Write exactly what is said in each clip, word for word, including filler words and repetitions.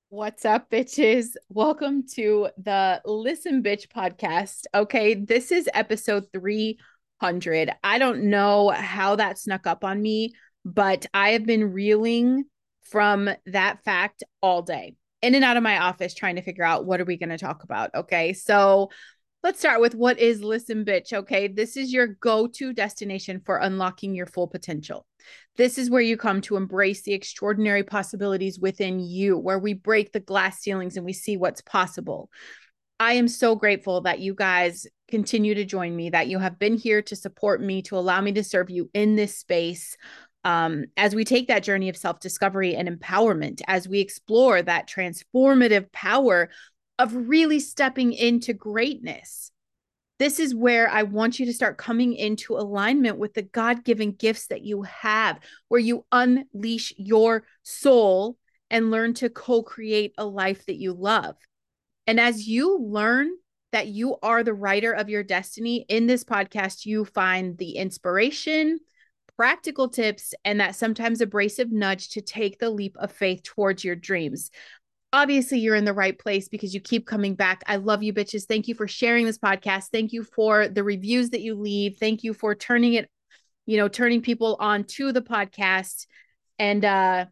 What's up, bitches? Welcome to the Listen Bitch podcast. Okay, this is episode three hundred. I don't know how that snuck up on me, but I have been reeling from that fact all day, in and out of my office trying to figure out what are we going to talk about. Okay, so let's start with what is Listen Bitch. Okay, this is your go-to destination for unlocking your full potential. This is where you come to embrace the extraordinary possibilities within you, where we break the glass ceilings and we see what's possible. I am so grateful that you guys continue to join me, that you have been here to support me, to allow me to serve you in this space. Um, as we take that journey of self discovery and empowerment, as we explore that transformative power of really stepping into greatness. This is where I want you to start coming into alignment with the God given gifts that you have, where you unleash your soul and learn to co create a life that you love. And as you learn that you are the writer of your destiny, in this podcast, you find the inspiration, practical tips, and that sometimes abrasive nudge to take the leap of faith towards your dreams. Obviously, you're in the right place because you keep coming back. I love you, bitches. Thank you for sharing this podcast. Thank you for the reviews that you leave. Thank you for turning it, you know, turning people on to the podcast. And uh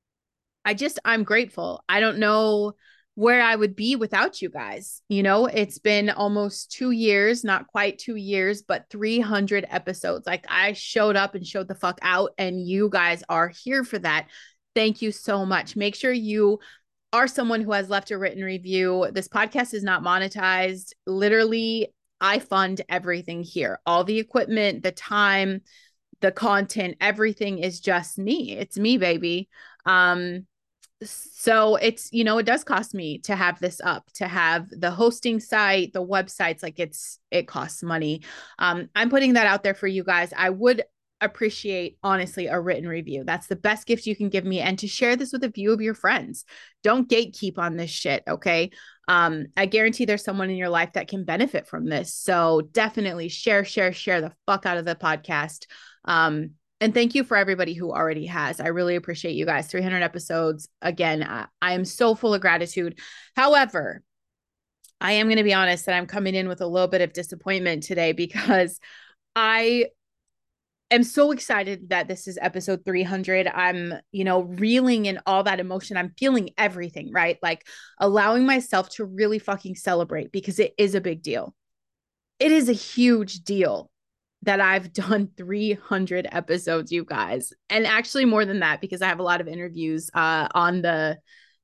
I just, I'm grateful. I don't know where I would be without you guys. You know, it's been almost two years, not quite two years, but three hundred episodes. Like I showed up and showed the fuck out, and you guys are here for that. Thank you so much. Make sure you are someone who has left a written review. This podcast is not monetized. Literally, I fund everything here. All the equipment, the time, the content, everything is just me. It's me, baby. Um, so it's, you know, it does cost me to have this up, to have the hosting site, the websites, like it's, it costs money. Um, I'm putting that out there for you guys. I would appreciate, honestly, a written review. That's the best gift you can give me, and to share this with a few of your friends. Don't gatekeep on this shit. Okay. Um, I guarantee there's someone in your life that can benefit from this. So definitely share, share, share the fuck out of the podcast. Um, and thank you for everybody who already has. I really appreciate you guys. three hundred episodes. Again, I, I am so full of gratitude. However, I am going to be honest that I'm coming in with a little bit of disappointment today because I am so excited that this is episode three hundred. I'm, you know, reeling in all that emotion. I'm feeling everything, right? Like allowing myself to really fucking celebrate because it is a big deal. It is a huge deal that I've done three hundred episodes, you guys. And actually more than that, because I have a lot of interviews uh, on the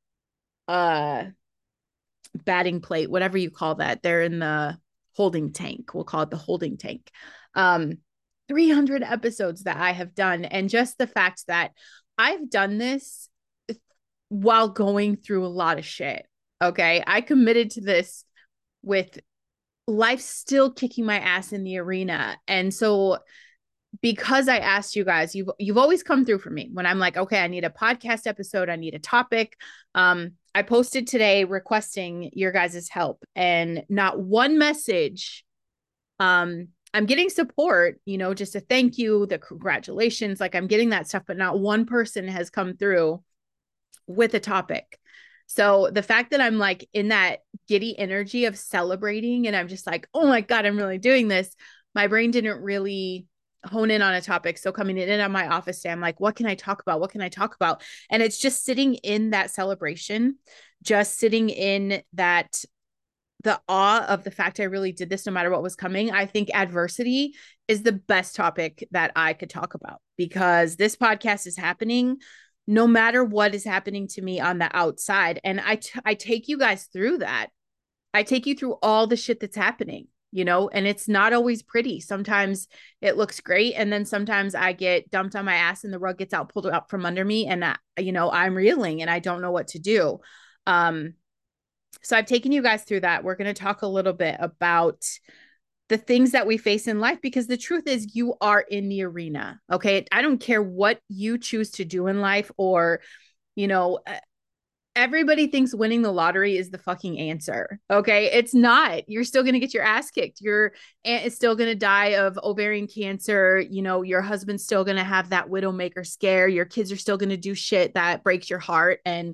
uh, batting plate, whatever you call that. They're in the holding tank. We'll call it the holding tank. Um, three hundred episodes that I have done. And just the fact that I've done this while going through a lot of shit. Okay. I committed to this with life still kicking my ass in the arena. And so because I asked you guys, you've you've always come through for me when I'm like, okay, I need a podcast episode, I need a topic. Um, I posted today requesting your guys' help, and not one message. Um, I'm getting support, you know, just a thank you, the congratulations, like I'm getting that stuff, but not one person has come through with a topic. So the fact that I'm like in that giddy energy of celebrating and I'm just like, oh my God, I'm really doing this. My brain didn't really hone in on a topic. So coming in on my office day, I'm like, what can I talk about? What can I talk about? And it's just sitting in that celebration, just sitting in that the awe of the fact I really did this no matter what was coming. I think adversity is the best topic that I could talk about because this podcast is happening no matter what is happening to me on the outside. And I, t- I take you guys through that. I take you through all the shit that's happening, you know, and it's not always pretty. Sometimes it looks great. And then sometimes I get dumped on my ass and the rug gets out, pulled up from under me. And, I, you know, I'm reeling and I don't know what to do. Um, so I've taken you guys through that. We're going to talk a little bit about the things that we face in life because the truth is you are in the arena. Okay. I don't care what you choose to do in life or, you know, everybody thinks winning the lottery is the fucking answer. Okay. It's not. You're still going to get your ass kicked. Your aunt is still going to die of ovarian cancer. You know, your husband's still going to have that widowmaker scare. Your kids are still going to do shit that breaks your heart. And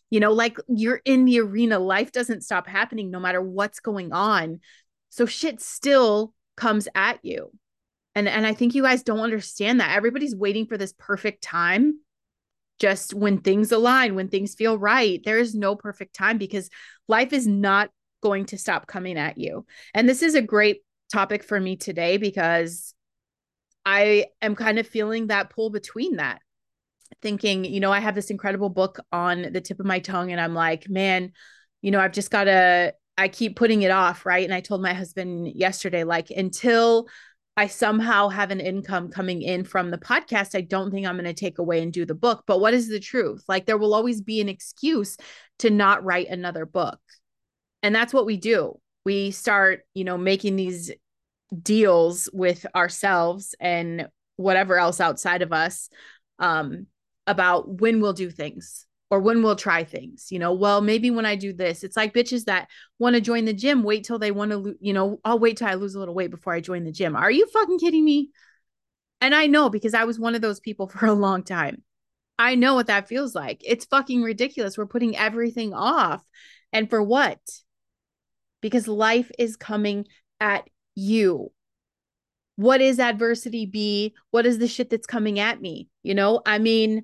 You know, like you're in the arena. Life doesn't stop happening no matter what's going on. So shit still comes at you. And and I think you guys don't understand that. Everybody's waiting for this perfect time. Just when things align, when things feel right. There is no perfect time because life is not going to stop coming at you. And this is a great topic for me today because I am kind of feeling that pull between that. Thinking, you know, I have this incredible book on the tip of my tongue, and I'm like, man, you know, I've just got to, I keep putting it off. Right. And I told my husband yesterday, like, until I somehow have an income coming in from the podcast, I don't think I'm going to take away and do the book. But what is the truth? Like, there will always be an excuse to not write another book. And that's what we do. We start, you know, making these deals with ourselves and whatever else outside of us. Um, about when we'll do things or when we'll try things, you know, well, maybe when I do this. It's like bitches that want to join the gym, wait till they want to, lo- you know, I'll wait till I lose a little weight before I join the gym. Are you fucking kidding me? And I know because I was one of those people for a long time. I know what that feels like. It's fucking ridiculous. We're putting everything off. And for what? Because life is coming at you. What is adversity be? What is the shit that's coming at me? You know, I mean,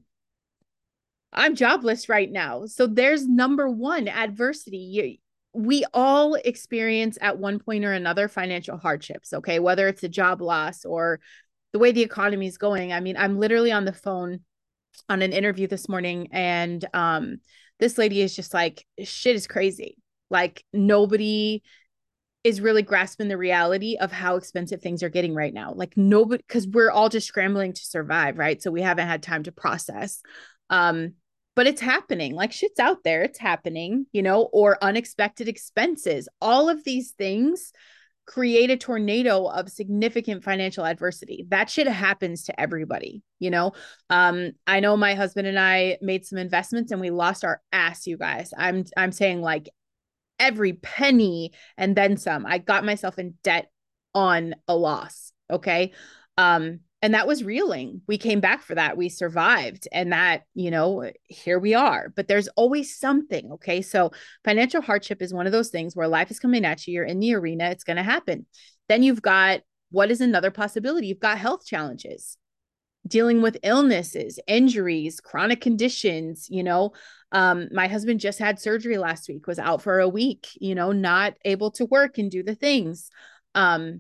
I'm jobless right now. So there's number one, adversity. We all experience at one point or another financial hardships, okay? Whether it's a job loss or the way the economy is going. I mean, I'm literally on the phone on an interview this morning, and um, this lady is just like, shit is crazy. Like, nobody is really grasping the reality of how expensive things are getting right now. Like, nobody, because we're all just scrambling to survive, right? So we haven't had time to process. Um, but it's happening. Like, shit's out there. It's happening, you know, or unexpected expenses. All of these things create a tornado of significant financial adversity. That shit happens to everybody, you know. Um, I know my husband and I made some investments and we lost our ass, you guys. I'm I'm saying like every penny and then some. I got myself in debt on a loss. Okay. Um, and that was reeling. We came back for that. We survived. And that, you know, here we are. But there's always something. Okay. So financial hardship is one of those things where life is coming at you. You're in the arena. It's going to happen. Then you've got what is another possibility? You've got health challenges, dealing with illnesses, injuries, chronic conditions, you know. Um, my husband just had surgery last week, was out for a week, you know, not able to work and do the things. Um,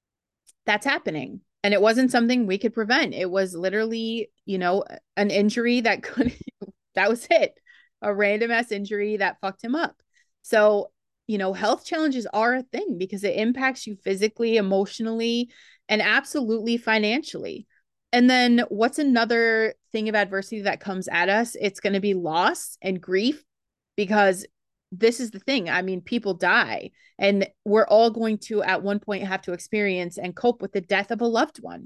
that's happening. And it wasn't something we could prevent. It was literally, you know, an injury that could, that was it, a random ass injury that fucked him up. So, you know, health challenges are a thing because it impacts you physically, emotionally, and absolutely financially. And then what's another thing of adversity that comes at us? It's going to be loss and grief because this is the thing. I mean, people die, and we're all going to at one point have to experience and cope with the death of a loved one,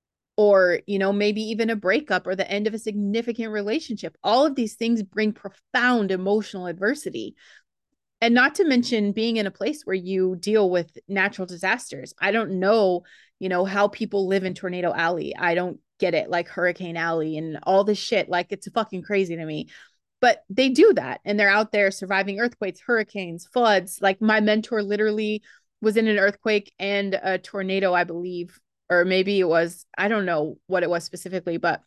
or, you know, maybe even a breakup or the end of a significant relationship. All of these things bring profound emotional adversity. And not to mention being in a place where you deal with natural disasters. I don't know, you know, how people live in Tornado Alley. I don't get it, like Hurricane Alley and all this shit. Like, it's fucking crazy to me. But they do that, and they're out there surviving earthquakes, hurricanes, floods. Like, my mentor literally was in an earthquake and a tornado, I believe, or maybe it was, I don't know what it was specifically, but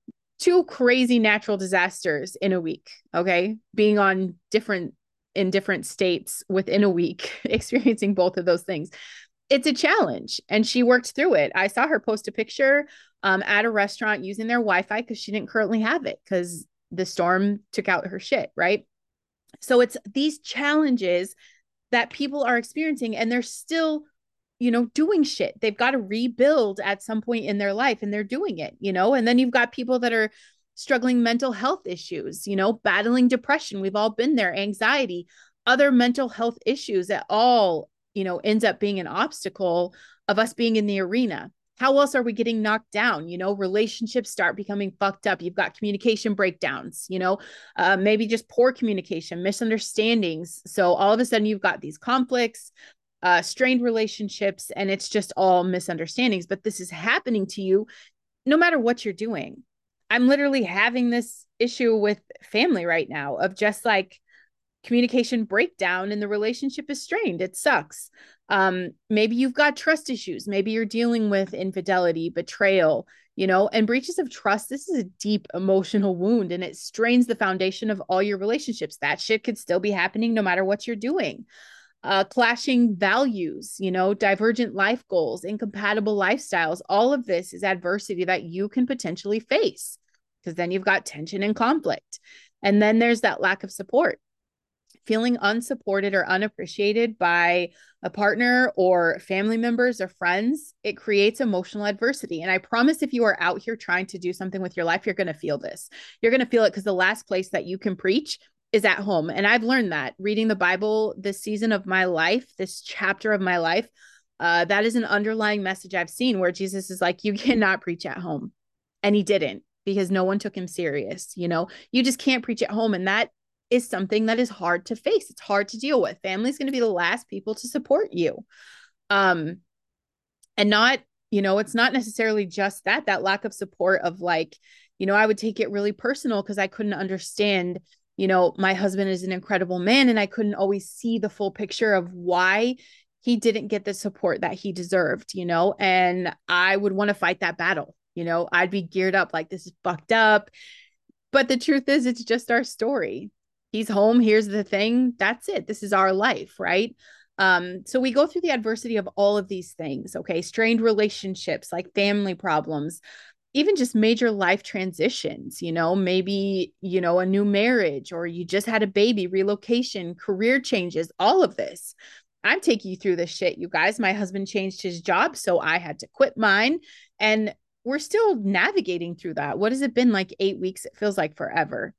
two crazy natural disasters in a week. Okay. Being on different, in different states within a week, experiencing both of those things. It's a challenge, and she worked through it. I saw her post a picture um, at a restaurant using their Wi-Fi because she didn't currently have it because the storm took out her shit, right? So it's these challenges that people are experiencing, and they're still, you know, doing shit. They've got to rebuild at some point in their life, and they're doing it, you know. And then you've got people that are struggling mental health issues, you know, battling depression. We've all been there, anxiety, other mental health issues that all, you know, ends up being an obstacle of us being in the arena. How else are we getting knocked down? You know, relationships start becoming fucked up. You've got communication breakdowns, you know, uh, maybe just poor communication, misunderstandings. So all of a sudden you've got these conflicts, uh, strained relationships, and it's just all misunderstandings. But this is happening to you no matter what you're doing. I'm literally having this issue with family right now of just like communication breakdown and the relationship is strained. It sucks. Um, maybe you've got trust issues. Maybe you're dealing with infidelity, betrayal, you know, and breaches of trust. This is a deep emotional wound and it strains the foundation of all your relationships. That shit could still be happening no matter what you're doing. Uh, clashing values, you know, divergent life goals, incompatible lifestyles. All of this is adversity that you can potentially face because then you've got tension and conflict. And then there's that lack of support. Feeling unsupported or unappreciated by a partner or family members or friends, it creates emotional adversity. And I promise if you are out here trying to do something with your life, you're going to feel this. You're going to feel it because the last place that you can preach is at home. And I've learned that reading the Bible this season of my life, this chapter of my life, uh, that is an underlying message I've seen where Jesus is like, you cannot preach at home. And he didn't because no one took him serious. You know, you just can't preach at home. And that is something that is hard to face. It's hard to deal with. Family is going to be the last people to support you. Um, and not, you know, it's not necessarily just that, that lack of support of like, you know, I would take it really personal because I couldn't understand, you know, my husband is an incredible man and I couldn't always see the full picture of why he didn't get the support that he deserved, you know, and I would want to fight that battle. You know, I'd be geared up like this is fucked up. But the truth is, it's just our story. He's home. Here's the thing. That's it. This is our life, right? Um, so we go through the adversity of all of these things, okay? Strained relationships, like family problems, even just major life transitions, you know, maybe, you know, a new marriage or you just had a baby, relocation, career changes, all of this. I'm taking you through this shit, you guys. My husband changed his job, so I had to quit mine. And we're still navigating through that. What has it been, like eight weeks? It feels like forever.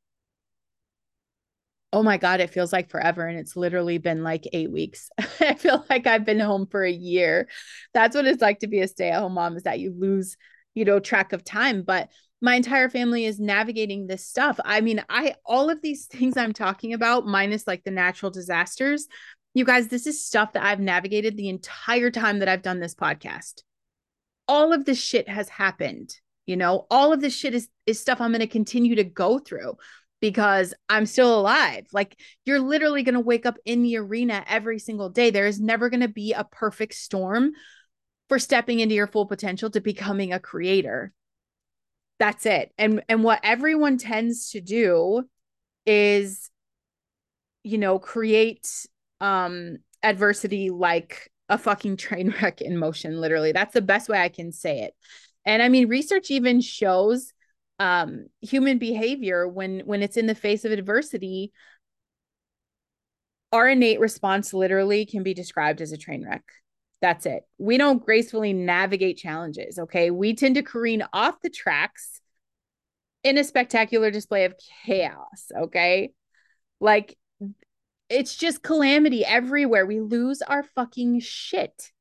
Oh my God, it feels like forever. And it's literally been like eight weeks. I feel like I've been home for a year. That's what it's like to be a stay-at-home mom, is that you lose, you know, track of time. But my entire family is navigating this stuff. I mean, I, all of these things I'm talking about, minus like the natural disasters, you guys, this is stuff that I've navigated the entire time that I've done this podcast. All of this shit has happened. You know, all of this shit is, is stuff I'm going to continue to go through because I'm still alive. Like, you're literally going to wake up in the arena every single day. There is never going to be a perfect storm for stepping into your full potential to becoming a creator. That's it. And and what everyone tends to do is, you know, create um adversity like a fucking train wreck in motion, literally. That's the best way I can say it. And I mean, research even shows um, human behavior when when it's in the face of adversity. Our innate response literally can be described as a train wreck. That's it. We don't gracefully navigate challenges. Okay, we tend to careen off the tracks in a spectacular display of chaos. Okay, like it's just calamity everywhere. We lose our fucking shit.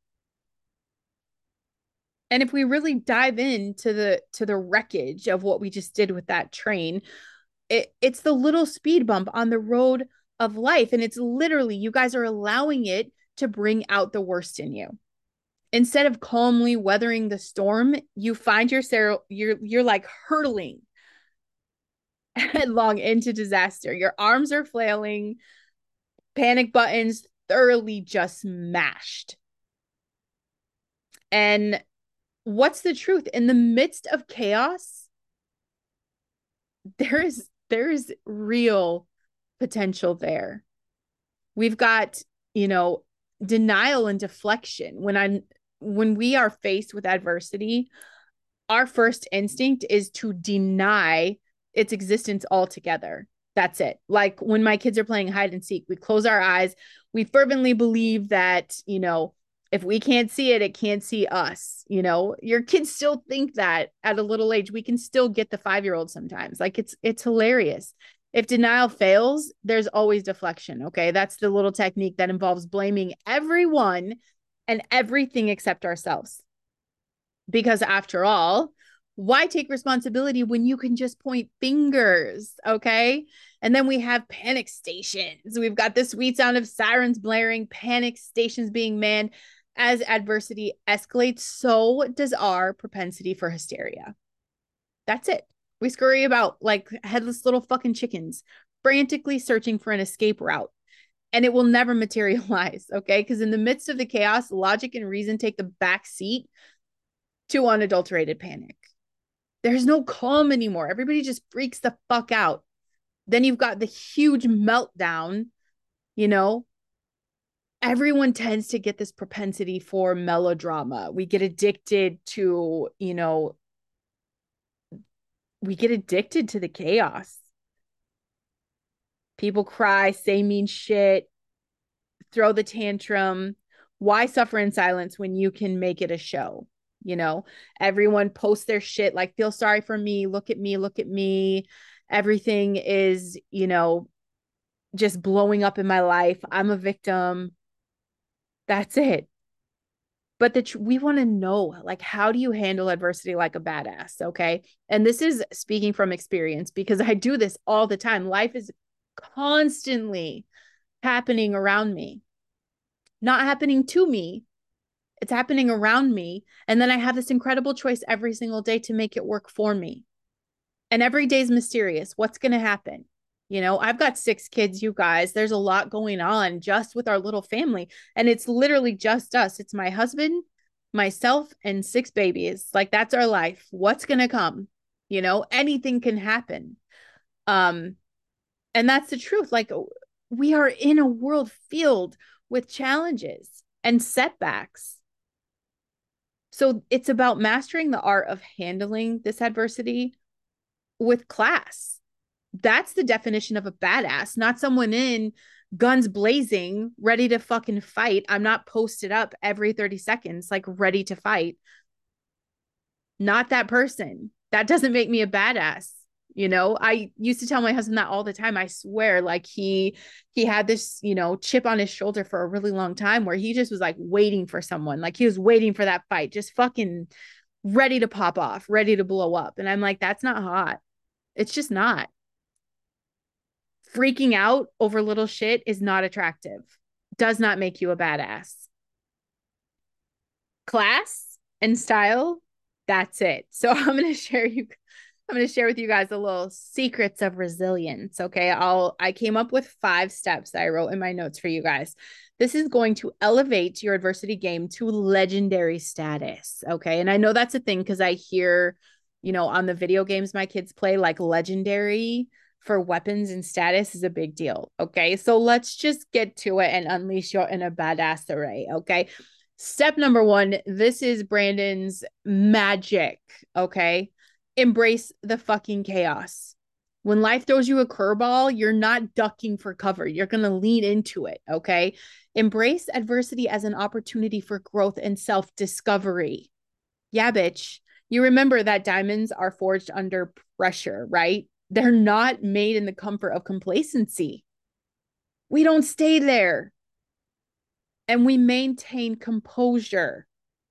And if we really dive into the to the wreckage of what we just did with that train, it, it's the little speed bump on the road of life. And it's literally, you guys are allowing it to bring out the worst in you. Instead of calmly weathering the storm, you find yourself, you're, you're like hurtling headlong into disaster. Your arms are flailing, panic buttons thoroughly just mashed. And what's the truth? In the midst of chaos, there is there is real potential there. We've got, you know, denial and deflection. When I when we are faced with adversity, our first instinct is to deny its existence altogether. That's it. Like when my kids are playing hide and seek, we close our eyes. We fervently believe that, you know, if we can't see it, it can't see us. You know, your kids still think that at a little age. We can still get the five-year-old sometimes. Like it's it's hilarious. If denial fails, there's always deflection. Okay. That's the little technique that involves blaming everyone and everything except ourselves. Because after all, why take responsibility when you can just point fingers? Okay. And then we have panic stations. We've got the sweet sound of sirens blaring, panic stations being manned. As adversity escalates, so does our propensity for hysteria. That's it. We scurry about like headless little fucking chickens, frantically searching for an escape route. And it will never materialize, okay? Because in the midst of the chaos, logic and reason take the back seat to unadulterated panic. There's no calm anymore. Everybody just freaks the fuck out. Then you've got the huge meltdown, you know? Everyone tends to get this propensity for melodrama. We get addicted to, you know, we get addicted to the chaos. People cry, say mean shit, throw the tantrum. Why suffer in silence when you can make it a show? You know, everyone posts their shit like, feel sorry for me. Look at me. Look at me. Everything is, you know, just blowing up in my life. I'm a victim. That's it. But the tr- we want to know, like, how do you handle adversity like a badass? Okay. And this is speaking from experience because I do this all the time. Life is constantly happening around me, not happening to me. It's happening around me. And then I have this incredible choice every single day to make it work for me. And every day is mysterious. What's going to happen? You know, I've got six kids, you guys. There's a lot going on just with our little family. And it's literally just us. It's my husband, myself, and six babies. Like, that's our life. What's going to come? You know, anything can happen. Um, and that's the truth. Like, we are in a world filled with challenges and setbacks. So it's about mastering the art of handling this adversity with class. That's the definition of a badass, not someone in guns blazing, ready to fucking fight. I'm not posted up every thirty seconds, like ready to fight. Not that person. That doesn't make me a badass. You know, I used to tell my husband that all the time. I swear, like he he had this, you know, chip on his shoulder for a really long time where he just was like waiting for someone. Like he was waiting for that fight, just fucking ready to pop off, ready to blow up. And I'm like, that's not hot. It's just not. Freaking out over little shit is not attractive. Does not make you a badass. Class and style, that's it. So I'm going to share you I'm going to share with you guys a little secrets of resilience, okay? I'll I came up with five steps that I wrote in my notes for you guys. This is going to elevate your adversity game to legendary status, okay? And I know that's a thing because I hear, you know, on the video games my kids play, like legendary for weapons and status is a big deal, okay? So let's just get to it and unleash your inner badass array, okay? Step number one, this is Brandon's magic, okay? Embrace the fucking chaos. When life throws you a curveball, you're not ducking for cover. You're going to lean into it, okay? Embrace adversity as an opportunity for growth and self-discovery. Yeah, bitch. You remember that diamonds are forged under pressure, right? They're not made in the comfort of complacency. We don't stay there. And we maintain composure.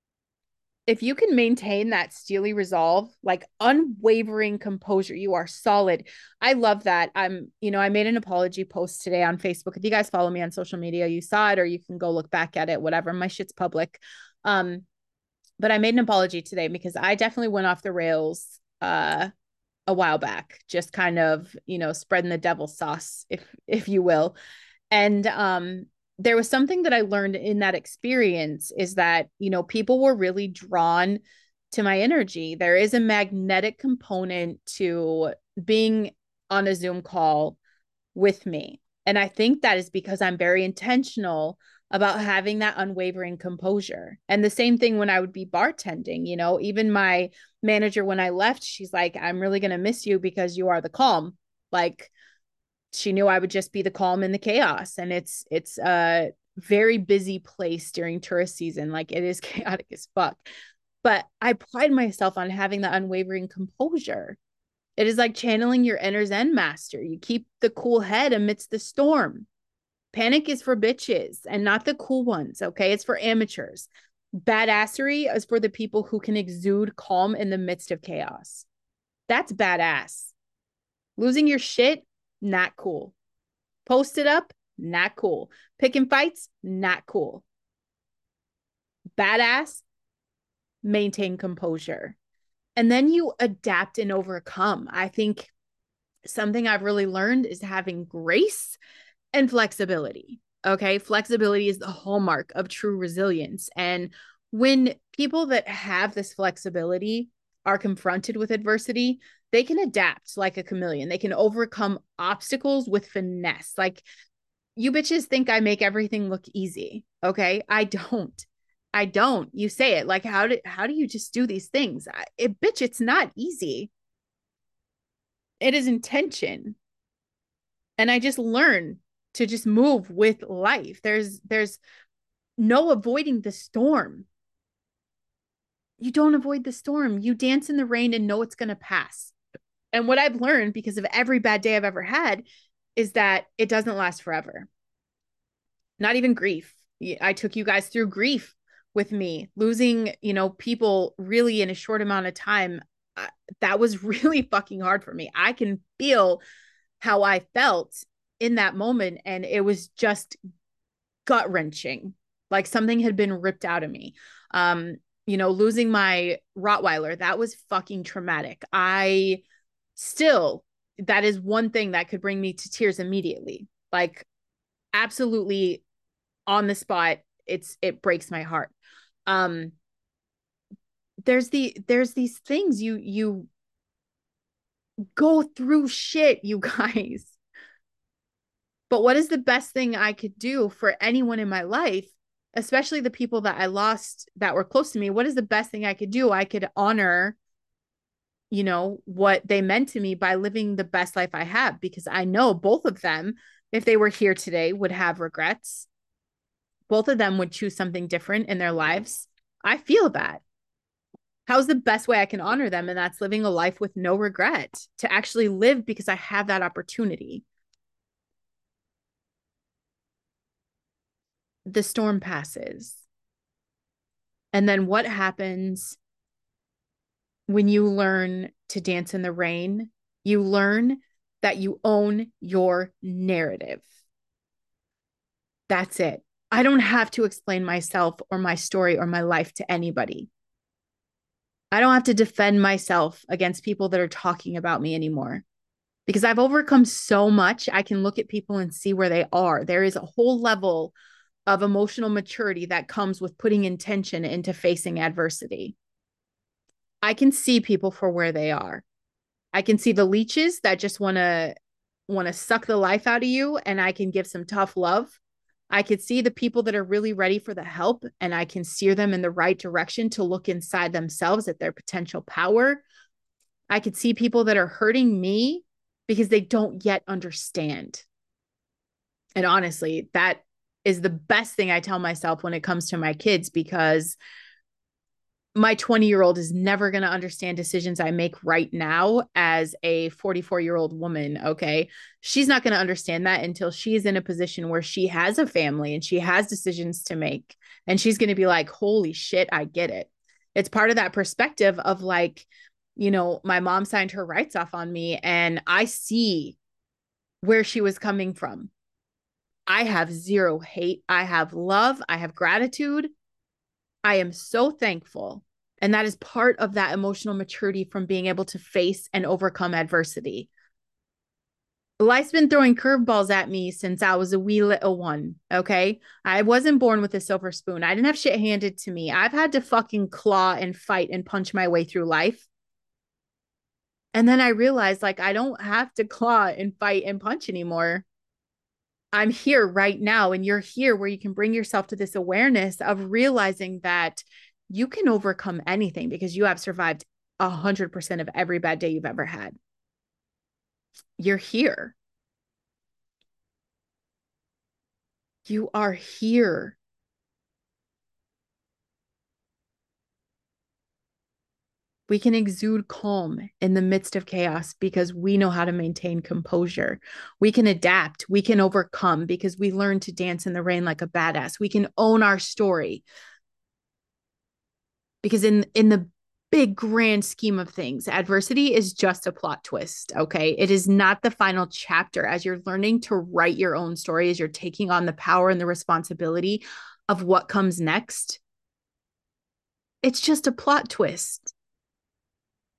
If you can maintain that steely resolve, like unwavering composure, you are solid. I love that. I'm, you know, I made an apology post today on Facebook. If you guys follow me on social media, you saw it, or you can go look back at it, whatever. My shit's public. Um, but I made an apology today because I definitely went off the rails uh a while back, just kind of, you know, spreading the devil's sauce, if if you will. And um there was something that I learned in that experience is that, you know, people were really drawn to my energy. There is a magnetic component to being on a Zoom call with me. And I think that is because I'm very intentional about having that unwavering composure. And the same thing when I would be bartending, you know, even my manager, when I left, she's like, I'm really going to miss you because you are the calm. Like, she knew I would just be the calm in the chaos. And it's, it's a very busy place during tourist season. Like it is chaotic as fuck, but I pride myself on having the unwavering composure. It is like channeling your inner Zen master. You keep the cool head amidst the storm. Panic is for bitches and not the cool ones. Okay. It's for amateurs. Badassery is for the people who can exude calm in the midst of chaos. That's badass. Losing your shit, not cool. Post it up, not cool. Picking fights, not cool. Badass, maintain composure. And then you adapt and overcome. I think something I've really learned is having grace and flexibility. Okay. Flexibility is the hallmark of true resilience. And when people that have this flexibility are confronted with adversity, they can adapt like a chameleon. They can overcome obstacles with finesse. Like, you bitches think I make everything look easy. Okay. I don't. I don't. You say it like, how do, how do you just do these things? I, it, bitch, it's not easy. It is intention. And I just learn to just move with life. There's, there's no avoiding the storm. You don't avoid the storm. You dance in the rain and know it's going to pass. And what I've learned because of every bad day I've ever had is that it doesn't last forever. Not even grief. I took you guys through grief with me, losing, you know, people really in a short amount of time. Uh, that was really fucking hard for me. I can feel how I felt in that moment. And it was just gut wrenching. Like something had been ripped out of me. Um, you know, losing my Rottweiler, that was fucking traumatic. I still, that is one thing that could bring me to tears immediately. Like, absolutely on the spot. It's, it breaks my heart. Um, there's the, there's these things you, you go through shit, you guys. But what is the best thing I could do for anyone in my life, especially the people that I lost that were close to me? What is the best thing I could do? I could honor, you know, what they meant to me by living the best life I have, because I know both of them, if they were here today, would have regrets. Both of them would choose something different in their lives. I feel that. How's the best way I can honor them? And that's living a life with no regret, to actually live because I have that opportunity. The storm passes. And then what happens when you learn to dance in the rain? You learn that you own your narrative. That's it. I don't have to explain myself or my story or my life to anybody. I don't have to defend myself against people that are talking about me anymore, because I've overcome so much. I can look at people and see where they are. There is a whole level of emotional maturity that comes with putting intention into facing adversity. I can see people for where they are. I can see the leeches that just want to want to suck the life out of you, and I can give some tough love. I could see the people that are really ready for the help, and I can steer them in the right direction to look inside themselves at their potential power. I could see people that are hurting me because they don't yet understand. And honestly, that is the best thing I tell myself when it comes to my kids, because my twenty year old is never going to understand decisions I make right now as a forty-four year old woman. Okay. She's not going to understand that until she's in a position where she has a family and she has decisions to make. And she's going to be like, holy shit, I get it. It's part of that perspective of like, you know, my mom signed her rights off on me, and I see where she was coming from. I have zero hate. I have love. I have gratitude. I am so thankful. And that is part of that emotional maturity from being able to face and overcome adversity. Life's been throwing curveballs at me since I was a wee little one. Okay. I wasn't born with a silver spoon. I didn't have shit handed to me. I've had to fucking claw and fight and punch my way through life. And then I realized, like, I don't have to claw and fight and punch anymore. I'm here right now, and you're here where you can bring yourself to this awareness of realizing that you can overcome anything because you have survived a hundred percent of every bad day you've ever had. You're here. You are here. We can exude calm in the midst of chaos because we know how to maintain composure. We can adapt. We can overcome because we learn to dance in the rain like a badass. We can own our story because in, in the big grand scheme of things, adversity is just a plot twist. Okay. It is not the final chapter. As you're learning to write your own story, as you're taking on the power and the responsibility of what comes next, it's just a plot twist.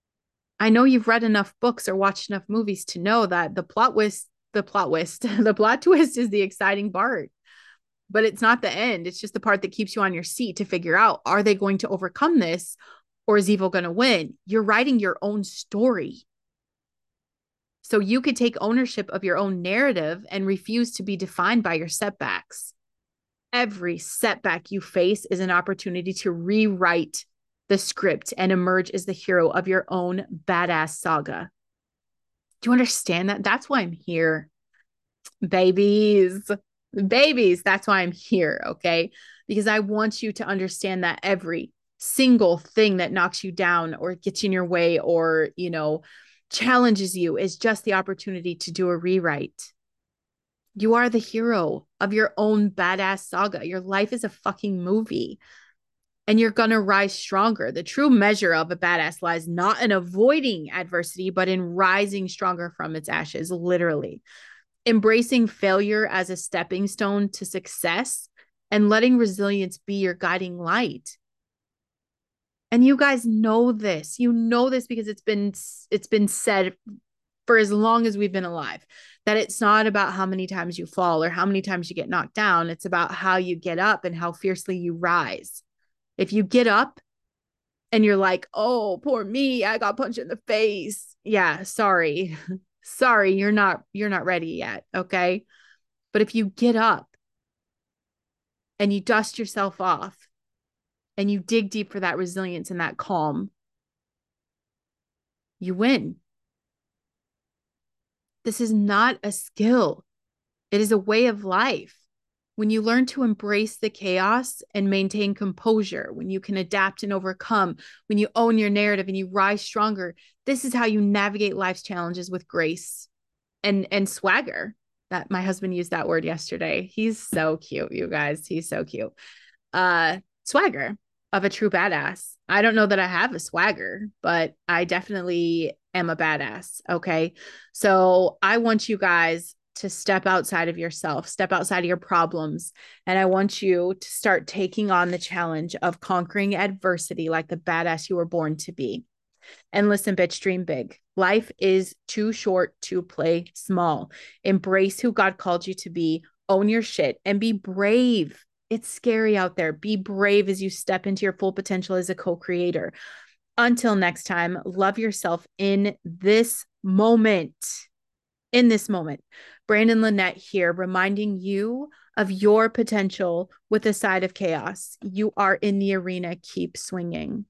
I know you've read enough books or watched enough movies to know that the plot twist, the plot twist, the plot twist is the exciting part, but it's not the end. It's just the part that keeps you on your seat to figure out, are they going to overcome this or is evil going to win? You're writing your own story. So you could take ownership of your own narrative and refuse to be defined by your setbacks. Every setback you face is an opportunity to rewrite the script and emerge as the hero of your own badass saga. Do you understand that? That's why I'm here. Babies, babies, that's why I'm here, okay? Because I want you to understand that every single thing that knocks you down or gets in your way or, you know, challenges you is just the opportunity to do a rewrite. You are the hero of your own badass saga. Your life is a fucking movie. And you're going to rise stronger. The true measure of a badass lies not in avoiding adversity, but in rising stronger from its ashes, literally. Embracing failure as a stepping stone to success and letting resilience be your guiding light. And you guys know this. You know this because it's been it's been said for as long as we've been alive, that it's not about how many times you fall or how many times you get knocked down. It's about how you get up and how fiercely you rise. If you get up and you're like, oh, poor me, I got punched in the face. Yeah, sorry. Sorry, you're not you're not ready yet, okay? But if you get up and you dust yourself off and you dig deep for that resilience and that calm, you win. This is not a skill. It is a way of life. When you learn to embrace the chaos and maintain composure, when you can adapt and overcome, when you own your narrative and you rise stronger, this is how you navigate life's challenges with grace and, and swagger. That my husband used that word yesterday. He's so cute, you guys. He's so cute. Uh, swagger of a true badass. I don't know that I have a swagger, but I definitely am a badass. Okay. So I want you guys to step outside of yourself, step outside of your problems. And I want you to start taking on the challenge of conquering adversity like the badass you were born to be. And listen, bitch, dream big. Life is too short to play small. Embrace who God called you to be, own your shit, and be brave. It's scary out there. Be brave as you step into your full potential as a co-creator. Until next time, love yourself in this moment. In this moment. Brandon Lynette here, reminding you of your potential with a side of chaos. You are in the arena. Keep swinging.